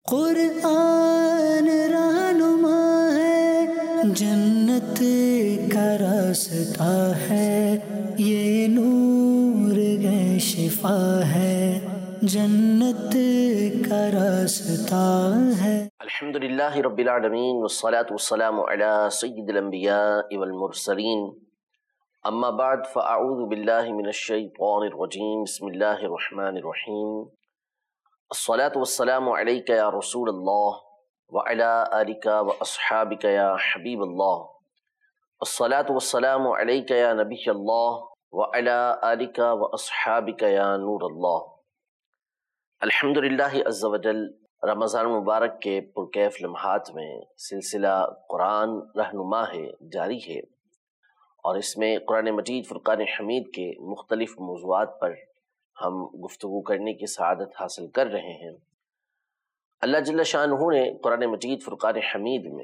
قرآن رہنما ہے، جنت کا راستہ ہے، یہ نور ہے شفا ہے، جنت کا راستہ ہے۔ الحمدللہ رب العالمین والصلاة والسلام علی سید الانبیاء والمرسلین، اما بعد فاعوذ باللہ من الشیطان الرجیم، بسم اللہ الرحمن الرحیم۔ الصلاة والسلام علیک یا رسول اللہ وعلی آلک واصحابک یا حبیب اللہ، الصلاة والسلام علیک یا نبی اللہ وعلی آلک واصحابک یا نور اللہ۔ الحمدللہ عز وجل رمضان مبارک کے پرکیف لمحات میں سلسلہ قرآن رہنما ہے، جاری ہے، اور اس میں قرآن مجید فرقان حمید کے مختلف موضوعات پر ہم گفتگو کرنے کی سعادت حاصل کر رہے ہیں۔ اللہ جل شانہ نے قرآن مجید فرقان حمید میں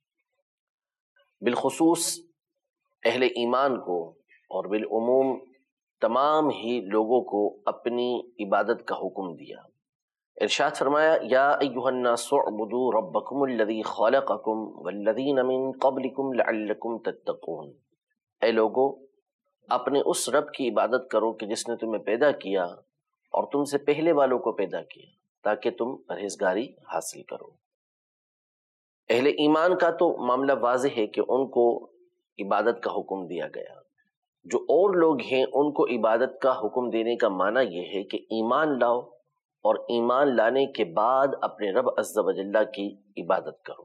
بالخصوص اہل ایمان کو اور بالعموم تمام ہی لوگوں کو اپنی عبادت کا حکم دیا۔ ارشاد فرمایا، یا ایھا الناس اعبدوا ربکم الذی خلقکم والذین من قبلکم لعلکم تتقون، اے لوگو اپنے اس رب کی عبادت کرو کہ جس نے تمہیں پیدا کیا اور تم سے پہلے والوں کو پیدا کیا تاکہ تم پرہیزگاری حاصل کرو۔ اہل ایمان کا تو معاملہ واضح ہے کہ ان کو عبادت کا حکم دیا گیا۔ جو اور لوگ ہیں ان کو عبادت کا حکم دینے کا معنی یہ ہے کہ ایمان لاؤ اور ایمان لانے کے بعد اپنے رب عز و جل کی عبادت کرو۔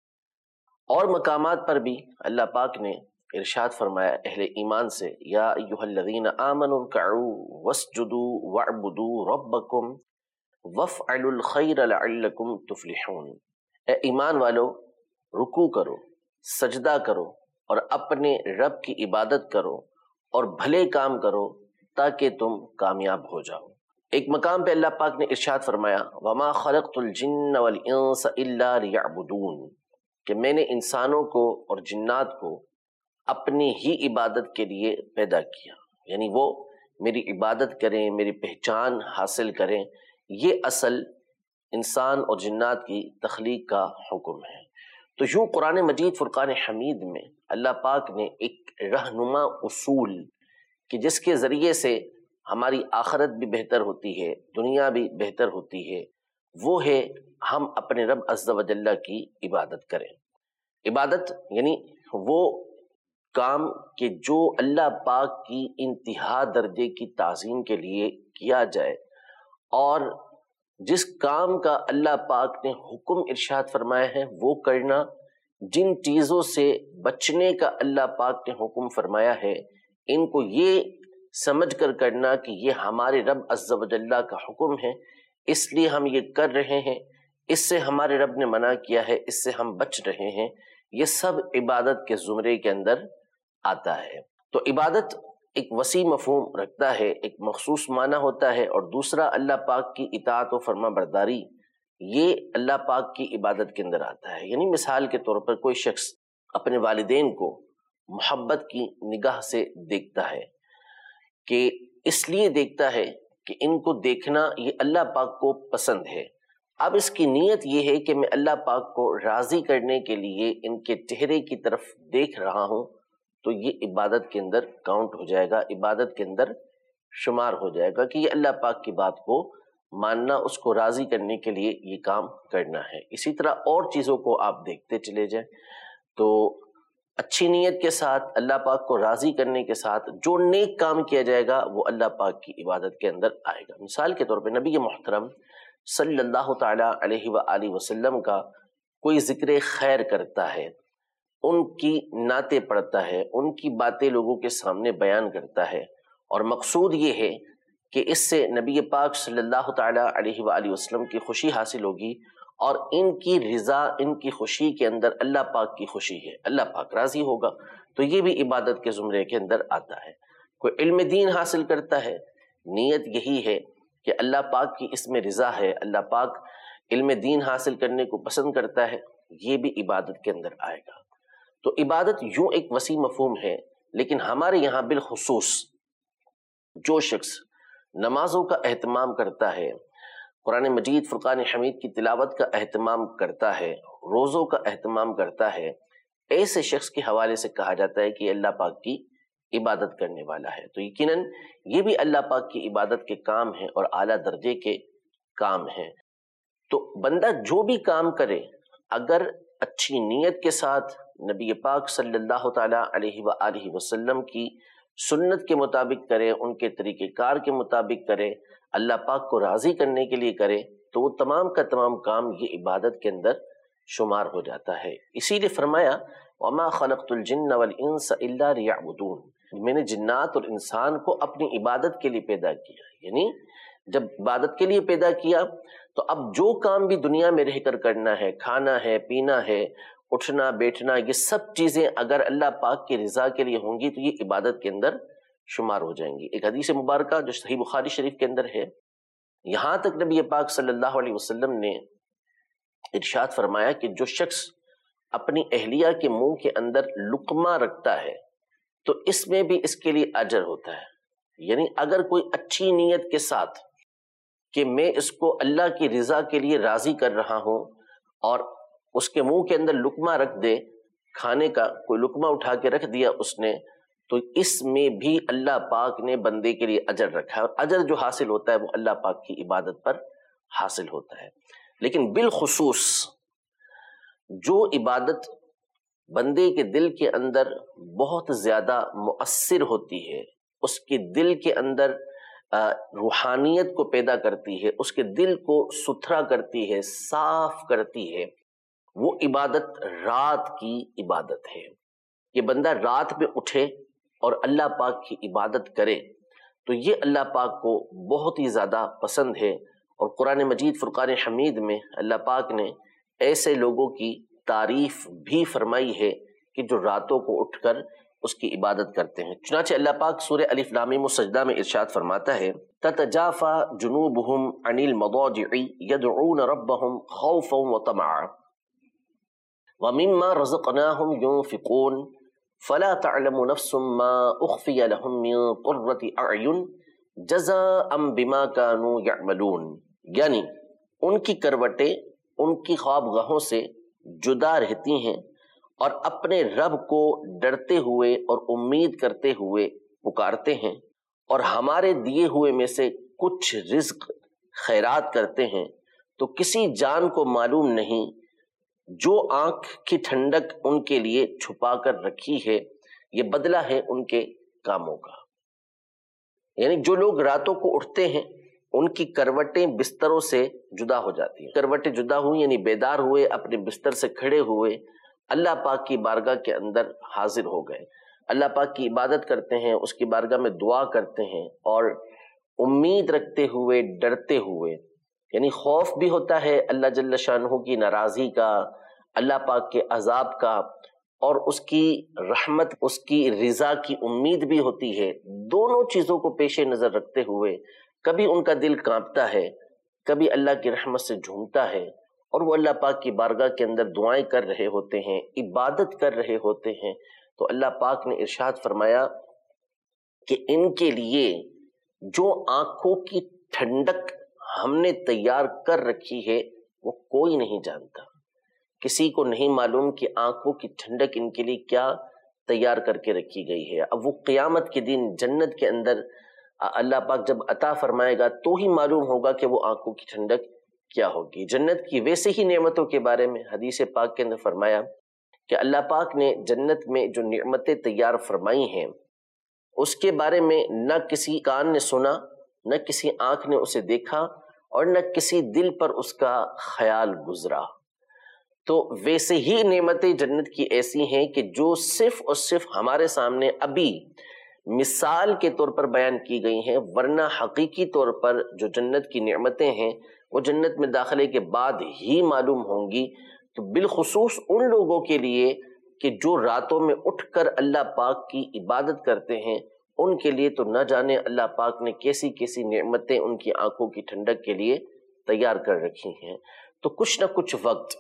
اور مقامات پر بھی اللہ پاک نے ارشاد فرمایا اہل ایمان سے، یا ایھا الذین آمنوا ارکعوا واسجدوا واعبدوا ربکم وافعلوا الخیر لعلکم تفلحون، اے ایمان والو رکوع کرو، سجدہ کرو اور اپنے رب کی عبادت کرو اور بھلے کام کرو تاکہ تم کامیاب ہو جاؤ۔ ایک مقام پہ اللہ پاک نے ارشاد فرمایا، وَمَا خَلَقْتُ الْجِنَّ وَالْإِنسَ إِلَّا لِيَعْبُدُونَ، کہ میں نے انسانوں کو اور جنات کو اپنی ہی عبادت کے لیے پیدا کیا، یعنی وہ میری عبادت کریں، میری پہچان حاصل کریں۔ یہ اصل انسان اور جنات کی تخلیق کا حکم ہے۔ تو یوں قرآن مجید فرقان حمید میں اللہ پاک نے ایک رہنما اصول کہ جس کے ذریعے سے ہماری آخرت بھی بہتر ہوتی ہے، دنیا بھی بہتر ہوتی ہے، وہ ہے ہم اپنے رب عز و جل کی عبادت کریں۔ عبادت یعنی وہ کام کہ جو اللہ پاک کی انتہا درجے کی تعظیم کے لیے کیا جائے، اور جس کام کا اللہ پاک نے حکم ارشاد فرمایا ہے وہ کرنا، جن چیزوں سے بچنے کا اللہ پاک نے حکم فرمایا ہے ان کو یہ سمجھ کر کرنا کہ یہ ہمارے رب عز و جل کا حکم ہے، اس لیے ہم یہ کر رہے ہیں، اس سے ہمارے رب نے منع کیا ہے، اس سے ہم بچ رہے ہیں، یہ سب عبادت کے زمرے کے اندر آتا ہے۔ تو عبادت ایک وسیع مفہوم رکھتا ہے، ایک مخصوص معنی ہوتا ہے، اور دوسرا اللہ پاک کی اطاعت و فرما برداری، یہ اللہ پاک کی عبادت کے اندر آتا ہے۔ یعنی مثال کے طور پر کوئی شخص اپنے والدین کو محبت کی نگاہ سے دیکھتا ہے کہ اس لیے دیکھتا ہے کہ ان کو دیکھنا یہ اللہ پاک کو پسند ہے، اب اس کی نیت یہ ہے کہ میں اللہ پاک کو راضی کرنے کے لیے ان کے چہرے کی طرف دیکھ رہا ہوں، تو یہ عبادت کے اندر کاؤنٹ ہو جائے گا، عبادت کے اندر شمار ہو جائے گا کہ یہ اللہ پاک کی بات کو ماننا، اس کو راضی کرنے کے لیے یہ کام کرنا ہے۔ اسی طرح اور چیزوں کو آپ دیکھتے چلے جائیں تو اچھی نیت کے ساتھ اللہ پاک کو راضی کرنے کے ساتھ جو نیک کام کیا جائے گا وہ اللہ پاک کی عبادت کے اندر آئے گا۔ مثال کے طور پہ نبی محترم صلی اللہ تعالی علیہ وآلہ وسلم کا کوئی ذکر خیر کرتا ہے، ان کی نعتیں پڑھتا ہے، ان کی باتیں لوگوں کے سامنے بیان کرتا ہے، اور مقصود یہ ہے کہ اس سے نبی پاک صلی اللہ تعالی علیہ وآلہ وسلم کی خوشی حاصل ہوگی، اور ان کی رضا، ان کی خوشی کے اندر اللہ پاک کی خوشی ہے، اللہ پاک راضی ہوگا، تو یہ بھی عبادت کے زمرے کے اندر آتا ہے۔ کوئی علم دین حاصل کرتا ہے، نیت یہی ہے کہ اللہ پاک کی اس میں رضا ہے، اللہ پاک علم دین حاصل کرنے کو پسند کرتا ہے، یہ بھی عبادت کے اندر آئے گا۔ تو عبادت یوں ایک وسیع مفہوم ہے، لیکن ہمارے یہاں بالخصوص جو شخص نمازوں کا اہتمام کرتا ہے، قرآن مجید فرقان حمید کی تلاوت کا اہتمام کرتا ہے، روزوں کا اہتمام کرتا ہے، ایسے شخص کے حوالے سے کہا جاتا ہے کہ اللہ پاک کی عبادت کرنے والا ہے۔ تو یقیناً یہ بھی اللہ پاک کی عبادت کے کام ہیں اور اعلیٰ درجے کے کام ہیں۔ تو بندہ جو بھی کام کرے اگر اچھی نیت کے ساتھ نبی پاک صلی اللہ تعالیٰ علیہ وآلہ وسلم کی سنت کے مطابق کرے، ان کے طریقہ کار کے مطابق کرے، اللہ پاک کو راضی کرنے کے لیے کرے، تو وہ تمام کا تمام کام یہ عبادت کے اندر شمار ہو جاتا ہے۔ اسی لیے فرمایا وَمَا خَلَقْتُ الْجِنَّ وَالْإِنسَ إِلَّا لِيَعْبُدُونَ، میں نے جنات اور انسان کو اپنی عبادت کے لیے پیدا کیا، یعنی جب عبادت کے لیے پیدا کیا تو اب جو کام بھی دنیا میں رہ کر کرنا ہے، کھانا ہے، پینا ہے، اٹھنا بیٹھنا، یہ سب چیزیں اگر اللہ پاک کی رضا کے لیے ہوں گی تو یہ عبادت کے اندر شمار ہو جائیں گی۔ ایک حدیث مبارکہ جو صحیح بخاری شریف کے اندر ہے، یہاں تک نبی پاک صلی اللہ علیہ وسلم نے ارشاد فرمایا کہ جو شخص اپنی اہلیہ کے منہ کے اندر لقمہ رکھتا ہے تو اس میں بھی اس کے لیے اجر ہوتا ہے، یعنی اگر کوئی اچھی نیت کے ساتھ کہ میں اس کو اللہ کی رضا کے لیے راضی کر رہا ہوں اور اس کے منہ کے اندر لقمہ رکھ دے، کھانے کا کوئی لقمہ اٹھا کے رکھ دیا اس نے، تو اس میں بھی اللہ پاک نے بندے کے لیے اجر رکھا ہے، اور اجر جو حاصل ہوتا ہے وہ اللہ پاک کی عبادت پر حاصل ہوتا ہے۔ لیکن بالخصوص جو عبادت بندے کے دل کے اندر بہت زیادہ مؤثر ہوتی ہے، اس کے دل کے اندر روحانیت کو پیدا کرتی ہے، اس کے دل کو ستھرا کرتی ہے، صاف کرتی ہے، وہ عبادت رات کی عبادت ہے۔ یہ بندہ رات میں اٹھے اور اللہ پاک کی عبادت کرے تو یہ اللہ پاک کو بہت ہی زیادہ پسند ہے، اور قرآن مجید فرقان حمید میں اللہ پاک نے ایسے لوگوں کی تعریف بھی فرمائی ہے کہ جو راتوں کو اٹھ کر اس کی عبادت کرتے ہیں۔ چنانچہ اللہ پاک سورہ الف لام میم السجدہ میں ارشاد فرماتا ہے تتجافى جنوبهم عن المضاجع يدعون ربهم خوفا وطمعا ومما رزقناهم ينفقون فلا تعلم نفس ما اخفي لهم من قرة اعين جزاء بما كانوا يعملون، یعنی ان کی کروٹیں ان کی خوابگاہوں سے جدا رہتی ہیں اور اپنے رب کو ڈرتے ہوئے اور امید کرتے ہوئے پکارتے ہیں، اور ہمارے دیے ہوئے میں سے کچھ رزق خیرات کرتے ہیں، تو کسی جان کو معلوم نہیں جو آنکھ کی ٹھنڈک ان کے لیے چھپا کر رکھی ہے، یہ بدلہ ہے ان کے کاموں کا۔ یعنی جو لوگ راتوں کو اٹھتے ہیں ان کی کروٹیں بستروں سے جدا ہو جاتی ہیں، کروٹیں جدا ہوئی یعنی بیدار ہوئے، اپنے بستر سے کھڑے ہوئے، اللہ پاک کی بارگاہ کے اندر حاضر ہو گئے، اللہ پاک کی عبادت کرتے ہیں، اس کی بارگاہ میں دعا کرتے ہیں، اور امید رکھتے ہوئے، ڈرتے ہوئے، یعنی خوف بھی ہوتا ہے اللہ جل شانہ کی ناراضی کا، اللہ پاک کے عذاب کا، اور اس کی رحمت، اس کی رضا کی امید بھی ہوتی ہے۔ دونوں چیزوں کو پیش نظر رکھتے ہوئے کبھی ان کا دل کانپتا ہے، کبھی اللہ کی رحمت سے جھومتا ہے، اور وہ اللہ پاک کی بارگاہ کے اندر دعائیں کر رہے ہوتے ہیں، عبادت کر رہے ہوتے ہیں، تو اللہ پاک نے ارشاد فرمایا کہ ان کے لیے جو آنکھوں کی ٹھنڈک ہم نے تیار کر رکھی ہے وہ کوئی نہیں جانتا، کسی کو نہیں معلوم کہ آنکھوں کی ٹھنڈک ان کے لیے کیا تیار کر کے رکھی گئی ہے۔ اب وہ قیامت کے دن جنت کے اندر اللہ پاک جب عطا فرمائے گا تو ہی معلوم ہوگا کہ وہ آنکھوں کی ٹھنڈک کیا ہوگی۔ جنت کی ویسے ہی نعمتوں کے بارے میں حدیث پاک کے اندر فرمایا کہ اللہ پاک نے جنت میں جو نعمتیں تیار فرمائی ہیں اس کے بارے میں نہ کسی کان نے سنا، نہ کسی آنکھ نے اسے دیکھا، اور نہ کسی دل پر اس کا خیال گزرا۔ تو ویسے ہی نعمتیں جنت کی ایسی ہیں کہ جو صرف اور صرف ہمارے سامنے ابھی مثال کے طور پر بیان کی گئی ہیں، ورنہ حقیقی طور پر جو جنت کی نعمتیں ہیں وہ جنت میں داخلے کے بعد ہی معلوم ہوں گی۔ تو بالخصوص ان لوگوں کے لیے کہ جو راتوں میں اٹھ کر اللہ پاک کی عبادت کرتے ہیں، ان کے لیے تو نہ جانے اللہ پاک نے کیسی کیسی نعمتیں ان کی آنکھوں کی ٹھنڈک کے لیے تیار کر رکھی ہیں۔ تو کچھ نہ کچھ وقت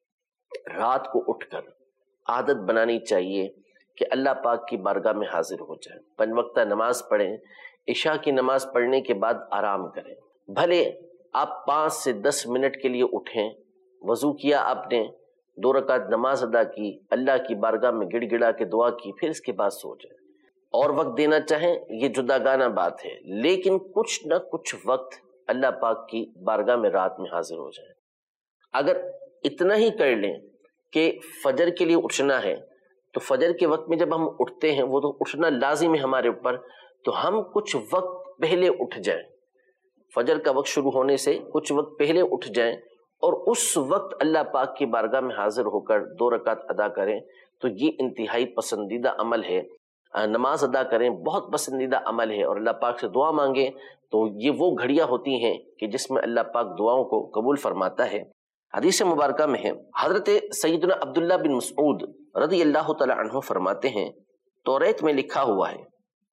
رات کو اٹھ کر عادت بنانی چاہیے کہ اللہ پاک کی بارگاہ میں حاضر ہو جائیں، 5 وقتہ نماز پڑھیں، عشاء کی نماز پڑھنے کے بعد آرام کریں، بھلے آپ 5 سے 10 منٹ کے لیے اٹھیں، وضو کیا آپ نے، 2 رکعت نماز ادا کی، اللہ کی بارگاہ میں گڑ گڑا کے دعا کی، پھر اس کے بعد سو جائیں۔ اور وقت دینا چاہیں یہ جداگانہ بات ہے، لیکن کچھ نہ کچھ وقت اللہ پاک کی بارگاہ میں رات میں حاضر ہو جائیں۔ اگر اتنا ہی کر لیں کہ فجر کے لیے اٹھنا ہے تو فجر کے وقت میں جب ہم اٹھتے ہیں وہ تو اٹھنا لازم ہے ہمارے اوپر، تو ہم کچھ وقت پہلے اٹھ جائیں، فجر کا وقت شروع ہونے سے کچھ وقت پہلے اٹھ جائیں اور اس وقت اللہ پاک کی بارگاہ میں حاضر ہو کر 2 رکعت ادا کریں، تو یہ انتہائی پسندیدہ عمل ہے۔ نماز ادا کریں، بہت پسندیدہ عمل ہے، اور اللہ پاک سے دعا مانگیں تو یہ وہ گھڑیاں ہوتی ہیں کہ جس میں اللہ پاک دعاؤں کو قبول فرماتا ہے۔ حدیث مبارکہ میں ہے، حضرت سیدنا عبداللہ بن مسعود رضی اللہ تعالی عنہ فرماتے ہیں، توریت میں لکھا ہوا ہے،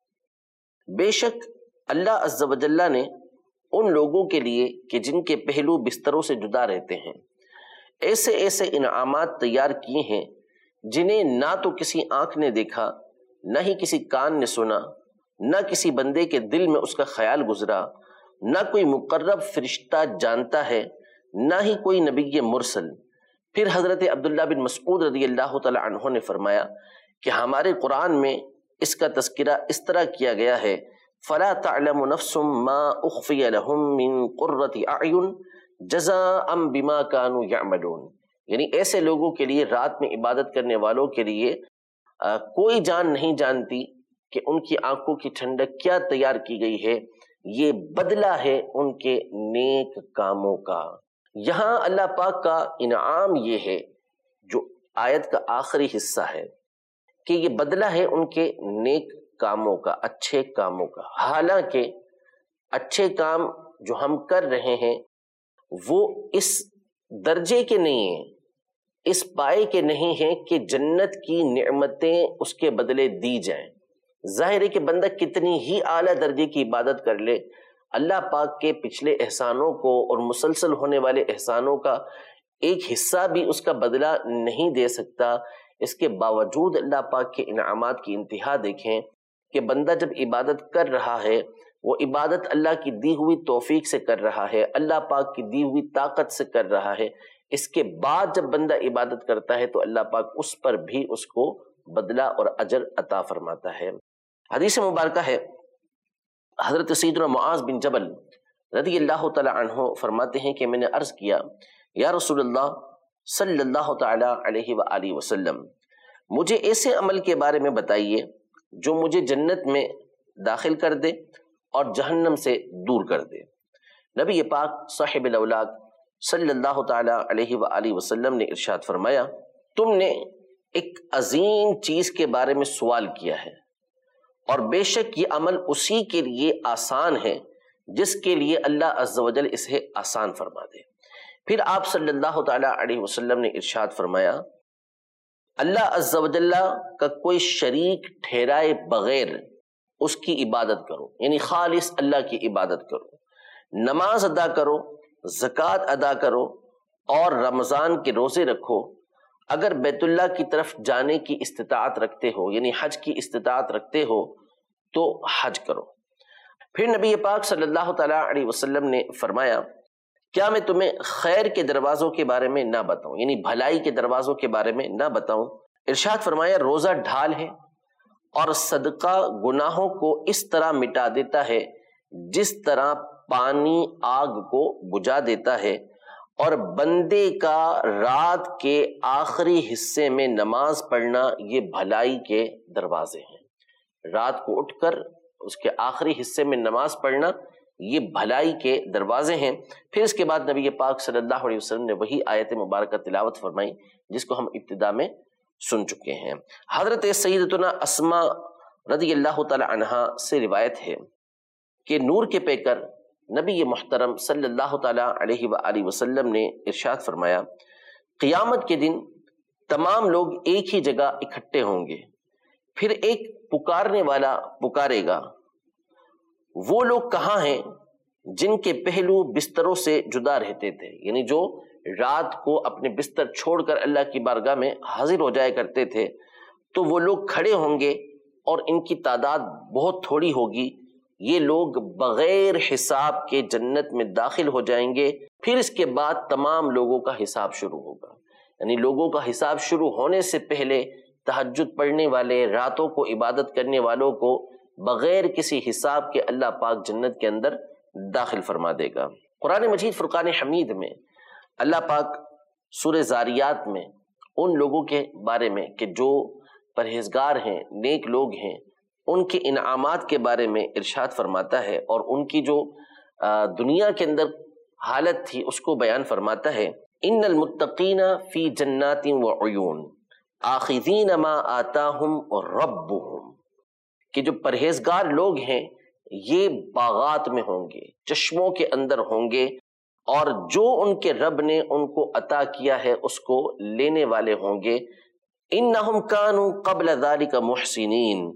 بے شک اللہ عز و جل نے ان لوگوں کے لیے کہ جن کے پہلو بستروں سے جدا رہتے ہیں ایسے ایسے انعامات تیار کیے ہیں جنہیں نہ تو کسی آنکھ نے دیکھا، نہ ہی کسی کان نے سنا، نہ کسی بندے کے دل میں اس کا خیال گزرا، نہ کوئی مقرب فرشتہ جانتا ہے، نہ ہی کوئی نبی مرسل۔ پھر حضرت عبداللہ بن مسعود رضی اللہ تعالی عنہ نے فرمایا کہ ہمارے قرآن میں اس کا تذکرہ اس طرح کیا گیا ہے، فَلَا تَعْلَمُ نَفْسٌ مَا أُخْفِيَ لَهُم مِّن قُرَّةِ أَعْيُنٍ جَزَاءً بِمَا كَانُوا يَعْمَلُونَ، یعنی ایسے لوگوں کے لیے، رات میں عبادت کرنے والوں کے لیے کوئی جان نہیں جانتی کہ ان کی آنکھوں کی ٹھنڈک کیا تیار کی گئی ہے، یہ بدلہ ہے ان کے نیک کاموں کا۔ یہاں اللہ پاک کا انعام یہ ہے، جو آیت کا آخری حصہ ہے، کہ یہ بدلہ ہے ان کے نیک کاموں کا، اچھے کاموں کا۔ حالانکہ اچھے کام جو ہم کر رہے ہیں وہ اس درجے کے نہیں ہیں، اس پائے کے نہیں ہیں کہ جنت کی نعمتیں اس کے بدلے دی جائیں۔ ظاہر ہے کہ بندہ کتنی ہی اعلیٰ درجے کی عبادت کر لے، اللہ پاک کے پچھلے احسانوں کو اور مسلسل ہونے والے احسانوں کا ایک حصہ بھی اس کا بدلہ نہیں دے سکتا۔ اس کے باوجود اللہ پاک کے انعامات کی انتہا دیکھیں کہ بندہ جب عبادت کر رہا ہے، وہ عبادت اللہ کی دی ہوئی توفیق سے کر رہا ہے، اللہ پاک کی دی ہوئی طاقت سے کر رہا ہے۔ اس کے بعد جب بندہ عبادت کرتا ہے تو اللہ پاک اس پر بھی اس کو بدلہ اور اجر عطا فرماتا ہے۔ حدیث مبارکہ ہے، حضرت سیدنا معاذ بن جبل رضی اللہ تعالی عنہ فرماتے ہیں کہ میں نے عرض کیا، یا رسول اللہ صلی اللہ تعالی علیہ وآلہ وسلم، مجھے ایسے عمل کے بارے میں بتائیے جو مجھے جنت میں داخل کر دے اور جہنم سے دور کر دے۔ نبی پاک صاحب الاولاق صلی اللہ تعالی علیہ وآلہ وسلم نے ارشاد فرمایا، تم نے ایک عظیم چیز کے بارے میں سوال کیا ہے، اور بے شک یہ عمل اسی کے لیے آسان ہے جس کے لیے اللہ عز و جل اسے آسان فرما دے۔ پھر آپ صلی اللہ تعالی علیہ وسلم نے ارشاد فرمایا، اللہ عز و جل کا کوئی شریک ٹھہرائے بغیر اس کی عبادت کرو، یعنی خالص اللہ کی عبادت کرو، نماز ادا کرو، زکوٰۃ ادا کرو اور رمضان کے روزے رکھو۔ اگر بیت اللہ کی طرف جانے کی استطاعت رکھتے ہو، یعنی حج کی استطاعت رکھتے ہو، تو حج کرو۔ پھر نبی پاک صلی اللہ تعالیٰ علیہ وسلم نے فرمایا، کیا میں تمہیں خیر کے دروازوں کے بارے میں نہ بتاؤں، یعنی بھلائی کے دروازوں کے بارے میں نہ بتاؤں؟ ارشاد فرمایا، روزہ ڈھال ہے اور صدقہ گناہوں کو اس طرح مٹا دیتا ہے جس طرح پانی آگ کو بجھا دیتا ہے، اور بندے کا رات کے آخری حصے میں نماز پڑھنا یہ بھلائی کے دروازے ہیں۔ رات کو اٹھ کر اس کے آخری حصے میں نماز پڑھنا یہ بھلائی کے دروازے ہیں۔ پھر اس کے بعد نبی پاک صلی اللہ علیہ وسلم نے وہی آیت مبارکہ تلاوت فرمائی جس کو ہم ابتدا میں سن چکے ہیں۔ حضرت سیدتنا اسماء رضی اللہ تعالی عنہا سے روایت ہے کہ نور کے پیکر نبی محترم صلی اللہ تعالی علیہ وآلہ وسلم نے ارشاد فرمایا، قیامت کے دن تمام لوگ ایک ہی جگہ اکٹھے ہوں گے، پھر ایک پکارنے والا پکارے گا، وہ لوگ کہاں ہیں جن کے پہلو بستروں سے جدا رہتے تھے، یعنی جو رات کو اپنے بستر چھوڑ کر اللہ کی بارگاہ میں حاضر ہو جایا کرتے تھے، تو وہ لوگ کھڑے ہوں گے اور ان کی تعداد بہت تھوڑی ہوگی، یہ لوگ بغیر حساب کے جنت میں داخل ہو جائیں گے، پھر اس کے بعد تمام لوگوں کا حساب شروع ہوگا۔ یعنی لوگوں کا حساب شروع ہونے سے پہلے تہجد پڑھنے والے، راتوں کو عبادت کرنے والوں کو بغیر کسی حساب کے اللہ پاک جنت کے اندر داخل فرما دے گا۔ قرآن مجید فرقان حمید میں اللہ پاک سورہ زاریات میں ان لوگوں کے بارے میں کہ جو پرہیزگار ہیں، نیک لوگ ہیں، ان کے انعامات کے بارے میں ارشاد فرماتا ہے، اور ان کی جو دنیا کے اندر حالت تھی اس کو بیان فرماتا ہے۔ ان المتقین فی جنات وعیون آخذین ما آتاہم ربہم، کہ جو پرہیزگار لوگ ہیں یہ باغات میں ہوں گے، چشموں کے اندر ہوں گے، اور جو ان کے رب نے ان کو عطا کیا ہے اس کو لینے والے ہوں گے۔ انہم کانوا قبل ذلک محسنین،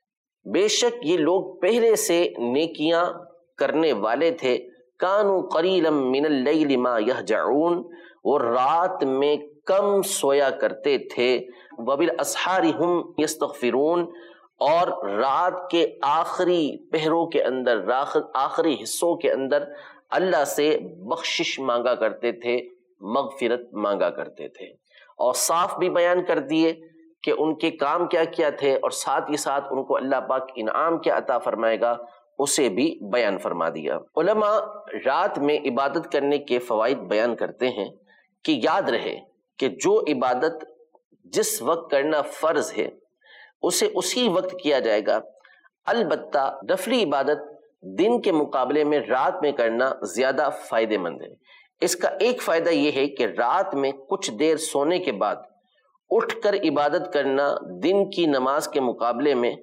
بے شک یہ لوگ پہلے سے نیکیاں کرنے والے تھے۔ کانوا قلیلا من اللیل ما یہجعون، وہ رات میں کم سویا کرتے تھے۔ وبالاسحار ہم یستغفرون، اور رات کے آخری پہروں کے اندر، آخری حصوں کے اندر اللہ سے بخشش مانگا کرتے تھے، مغفرت مانگا کرتے تھے، اور صاف بھی بیان کر دیے کہ ان کے کام کیا کیا تھے، اور ساتھ ہی ساتھ ان کو اللہ پاک انعام کیا عطا فرمائے گا اسے بھی بیان فرما دیا۔ علماء رات میں عبادت کرنے کے فوائد بیان کرتے ہیں کہ یاد رہے کہ جو عبادت جس وقت کرنا فرض ہے اسے اسی وقت کیا جائے گا، البتہ نفلی عبادت دن کے مقابلے میں رات میں کرنا زیادہ فائدہ مند ہے۔ اس کا ایک فائدہ یہ ہے کہ رات میں کچھ دیر سونے کے بعد اٹھ کر عبادت کرنا دن کی نماز کے مقابلے میں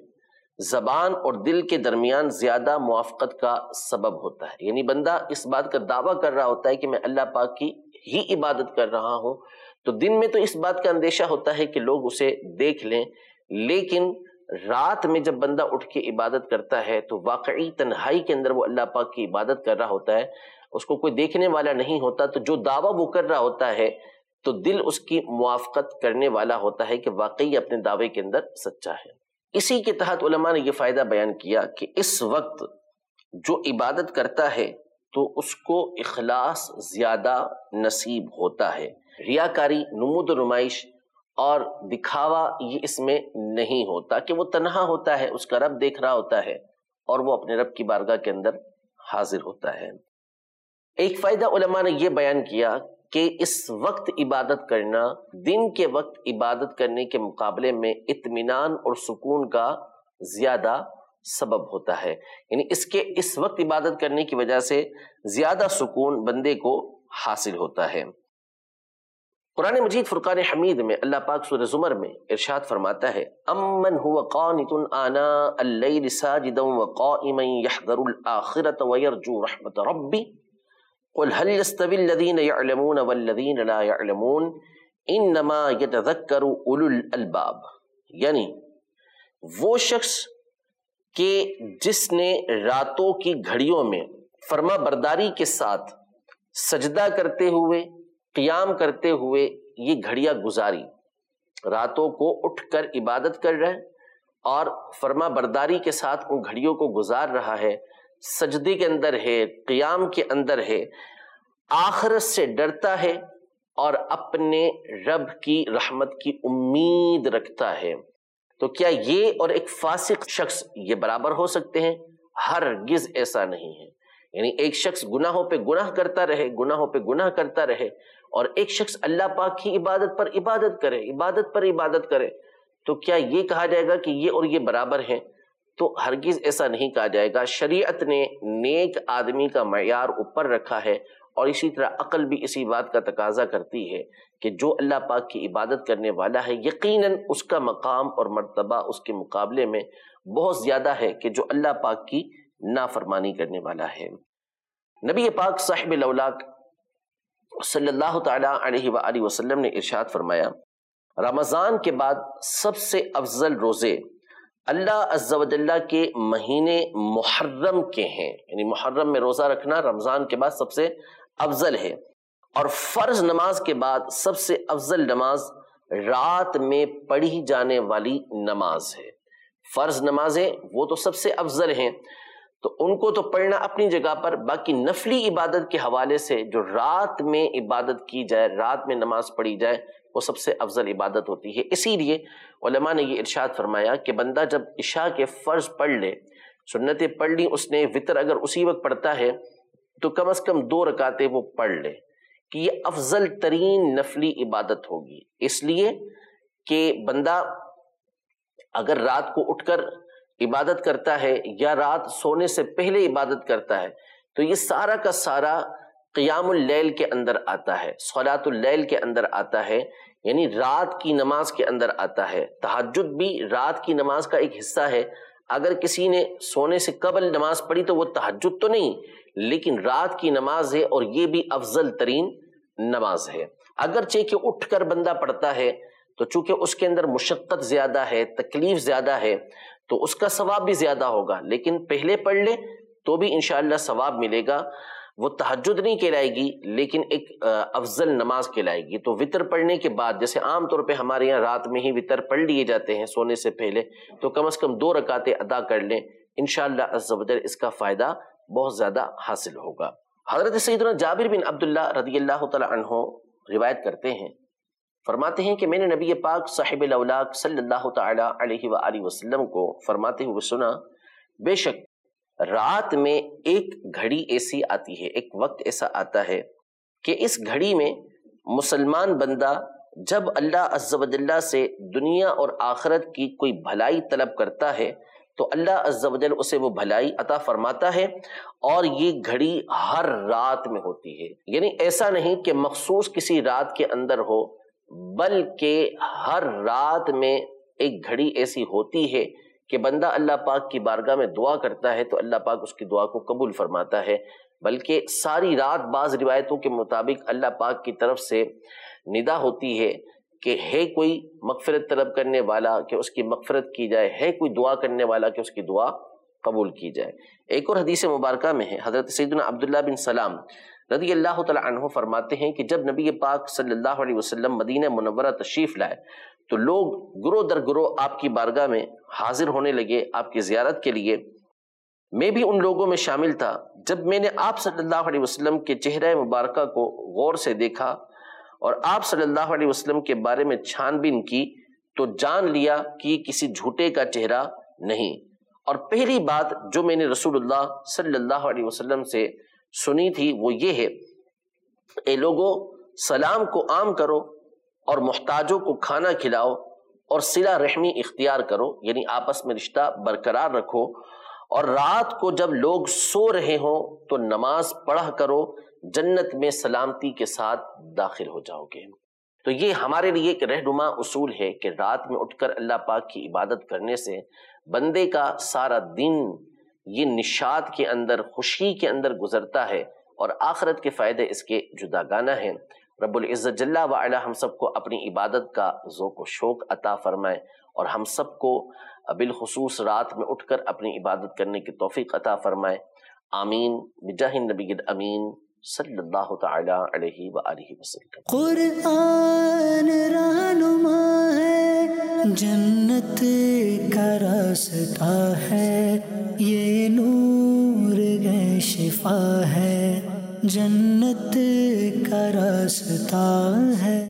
زبان اور دل کے درمیان زیادہ موافقت کا سبب ہوتا ہے۔ یعنی بندہ اس بات کا دعویٰ کر رہا ہوتا ہے کہ میں اللہ پاک کی ہی عبادت کر رہا ہوں، تو دن میں تو اس بات کا اندیشہ ہوتا ہے کہ لوگ اسے دیکھ لیں، لیکن رات میں جب بندہ اٹھ کے عبادت کرتا ہے تو واقعی تنہائی کے اندر وہ اللہ پاک کی عبادت کر رہا ہوتا ہے، اس کو کوئی دیکھنے والا نہیں ہوتا، تو جو دعویٰ وہ کر رہا ہوتا ہے تو دل اس کی موافقت کرنے والا ہوتا ہے کہ واقعی اپنے دعوے کے اندر سچا ہے۔ اسی کے تحت علماء نے یہ فائدہ بیان کیا کہ اس وقت جو عبادت کرتا ہے تو اس کو اخلاص زیادہ نصیب ہوتا ہے، ریاکاری، نمود و نمائش اور دکھاوا یہ اس میں نہیں ہوتا، کہ وہ تنہا ہوتا ہے، اس کا رب دیکھ رہا ہوتا ہے اور وہ اپنے رب کی بارگاہ کے اندر حاضر ہوتا ہے۔ ایک فائدہ علماء نے یہ بیان کیا کہ اس وقت عبادت کرنا دن کے وقت عبادت کرنے کے مقابلے میں اطمینان اور سکون کا زیادہ سبب ہوتا ہے، یعنی اس وقت عبادت کرنے کی وجہ سے زیادہ سکون بندے کو حاصل ہوتا ہے۔ قرآن مجید فرقان حمید میں اللہ پاک سورہ زمر میں ارشاد فرماتا ہے، امن هو قانت آناء اللیل ساجدا وقائما یحذر الآخرة ویرجو رحمت ربی قل هل يستوي الذين يعلمون والذين لا يعلمون انما يتذكر اولو الالباب، یعنی وہ شخص کہ جس نے راتوں کی گھڑیوں میں فرما برداری کے ساتھ سجدہ کرتے ہوئے، قیام کرتے ہوئے یہ گھڑیاں گزاری، راتوں کو اٹھ کر عبادت کر رہا ہے اور فرما برداری کے ساتھ ان گھڑیوں کو گزار رہا ہے، سجدے کے اندر ہے، قیام کے اندر ہے، آخرت سے ڈرتا ہے اور اپنے رب کی رحمت کی امید رکھتا ہے، تو کیا یہ اور ایک فاسق شخص یہ برابر ہو سکتے ہیں؟ ہرگز ایسا نہیں ہے۔ یعنی ایک شخص گناہوں پہ گناہ کرتا رہے، گناہوں پہ گناہ کرتا رہے، اور ایک شخص اللہ پاک کی عبادت پر عبادت کرے، عبادت پر عبادت کرے، تو کیا یہ کہا جائے گا کہ یہ اور یہ برابر ہیں؟ تو ہرگز ایسا نہیں کہا جائے گا۔ شریعت نے نیک آدمی کا معیار اوپر رکھا ہے، اور اسی طرح عقل بھی اسی بات کا تقاضا کرتی ہے کہ جو اللہ پاک کی عبادت کرنے والا ہے یقیناً اس کا مقام اور مرتبہ اس کے مقابلے میں بہت زیادہ ہے کہ جو اللہ پاک کی نافرمانی کرنے والا ہے۔ نبی پاک صاحب الاولاق صلی اللہ تعالی علیہ وآلہ وسلم نے ارشاد فرمایا، رمضان کے بعد سب سے افضل روزے اللہ عز و جل کے مہینے محرم کے ہیں، یعنی محرم میں روزہ رکھنا رمضان کے بعد سب سے افضل ہے، اور فرض نماز کے بعد سب سے افضل نماز رات میں پڑھی جانے والی نماز ہے۔ فرض نمازیں وہ تو سب سے افضل ہیں، تو ان کو تو پڑھنا اپنی جگہ پر، باقی نفلی عبادت کے حوالے سے جو رات میں عبادت کی جائے، رات میں نماز پڑھی جائے، وہ سب سے افضل عبادت ہوتی ہے۔ اسی لیے علماء نے یہ ارشاد فرمایا کہ بندہ جب عشاء کے فرض پڑھ لے، سنتیں پڑھ لی اس نے، وطر اگر اسی وقت پڑھتا ہے تو کم از کم 2 رکعتیں وہ پڑھ لے، کہ یہ افضل ترین نفلی عبادت ہوگی۔ اس لیے کہ بندہ اگر رات کو اٹھ کر عبادت کرتا ہے یا رات سونے سے پہلے عبادت کرتا ہے تو یہ سارا کا سارا قیام اللیل کے اندر آتا ہے، صلاۃ اللیل کے اندر آتا ہے، یعنی رات کی نماز کے اندر آتا ہے۔ تہجد بھی رات کی نماز کا ایک حصہ ہے۔ اگر کسی نے سونے سے قبل نماز پڑھی تو وہ تہجد تو نہیں، لیکن رات کی نماز ہے، اور یہ بھی افضل ترین نماز ہے۔ اگرچہ کہ اٹھ کر بندہ پڑھتا ہے تو چونکہ اس کے اندر مشقت زیادہ ہے، تکلیف زیادہ ہے، تو اس کا ثواب بھی زیادہ ہوگا، لیکن پہلے پڑھ لے تو بھی انشاءاللہ ثواب ملے گا۔ وہ تہجد نہیں کہلائے گی لیکن ایک افضل نماز کہلائے گی۔ تو وطر پڑھنے کے بعد، جیسے عام طور پہ ہمارے یہاں رات میں ہی وطر پڑھ لیے جاتے ہیں سونے سے پہلے، تو کم از کم 2 رکعتیں ادا کر لیں، انشاءاللہ عز و جل اس کا فائدہ بہت زیادہ حاصل ہوگا۔ حضرت سیدنا جابر بن عبداللہ رضی اللہ تعالی عنہ روایت کرتے ہیں، فرماتے ہیں کہ میں نے نبی پاک صاحب الاولاق صلی اللہ تعالی علیہ وآلہ وسلم کو فرماتے ہوئے سنا، بے شک رات میں ایک گھڑی ایسی آتی ہے، ایک وقت ایسا آتا ہے کہ اس گھڑی میں مسلمان بندہ جب اللہ عز و جل سے دنیا اور آخرت کی کوئی بھلائی طلب کرتا ہے تو اللہ عز و جل اسے وہ بھلائی عطا فرماتا ہے، اور یہ گھڑی ہر رات میں ہوتی ہے۔ یعنی ایسا نہیں کہ مخصوص کسی رات کے اندر ہو، بلکہ ہر رات میں ایک گھڑی ایسی ہوتی ہے کہ بندہ اللہ پاک کی بارگاہ میں دعا کرتا ہے تو اللہ پاک اس کی دعا کو قبول فرماتا ہے، بلکہ ساری رات بعض روایتوں کے مطابق اللہ پاک کی طرف سے ندا ہوتی ہے کہ ہے کوئی مغفرت طلب کرنے والا کہ اس کی مغفرت کی جائے، ہے کوئی دعا کرنے والا کہ اس کی دعا قبول کی جائے۔ ایک اور حدیث مبارکہ میں ہے، حضرت سیدنا عبداللہ بن سلام رضی اللہ تعالی عنہ فرماتے ہیں کہ جب نبی پاک صلی اللہ علیہ وسلم مدینہ منورہ تشریف لائے تو لوگ گروہ در گروہ آپ کی بارگاہ میں حاضر ہونے لگے آپ کی زیارت کے لیے۔ میں بھی ان لوگوں میں شامل تھا۔ جب میں نے آپ صلی اللہ علیہ وسلم کے چہرہ مبارکہ کو غور سے دیکھا اور آپ صلی اللہ علیہ وسلم کے بارے میں چھان بین کی تو جان لیا کہ یہ کسی جھوٹے کا چہرہ نہیں۔ اور پہلی بات جو میں نے رسول اللہ صلی اللہ علیہ وسلم سے سنی تھی وہ یہ ہے، اے لوگو سلام کو عام کرو اور محتاجوں کو کھانا کھلاؤ اور صلہ رحمی اختیار کرو، یعنی آپس میں رشتہ برقرار رکھو، اور رات کو جب لوگ سو رہے ہوں تو نماز پڑھا کرو، جنت میں سلامتی کے ساتھ داخل ہو جاؤ گے۔ تو یہ ہمارے لیے ایک رہنما اصول ہے کہ رات میں اٹھ کر اللہ پاک کی عبادت کرنے سے بندے کا سارا دن یہ نشاط کے اندر، خوشی کے اندر گزرتا ہے، اور آخرت کے فائدے اس کے جداگانہ ہیں۔ رب العزت جل وعلا ہم سب کو اپنی عبادت کا ذوق و شوق عطا فرمائے، اور ہم سب کو بالخصوص رات میں اٹھ کر اپنی عبادت کرنے کی توفیق عطا فرمائے، آمین بجاہ النبی الامین صلی اللہ تعالی علیہ وآلہ وسلم۔ قرآن رہنما ہے، جنت کا راستہ ہے، یہ نور ہے شفا ہے، جنت کا راستہ ہے۔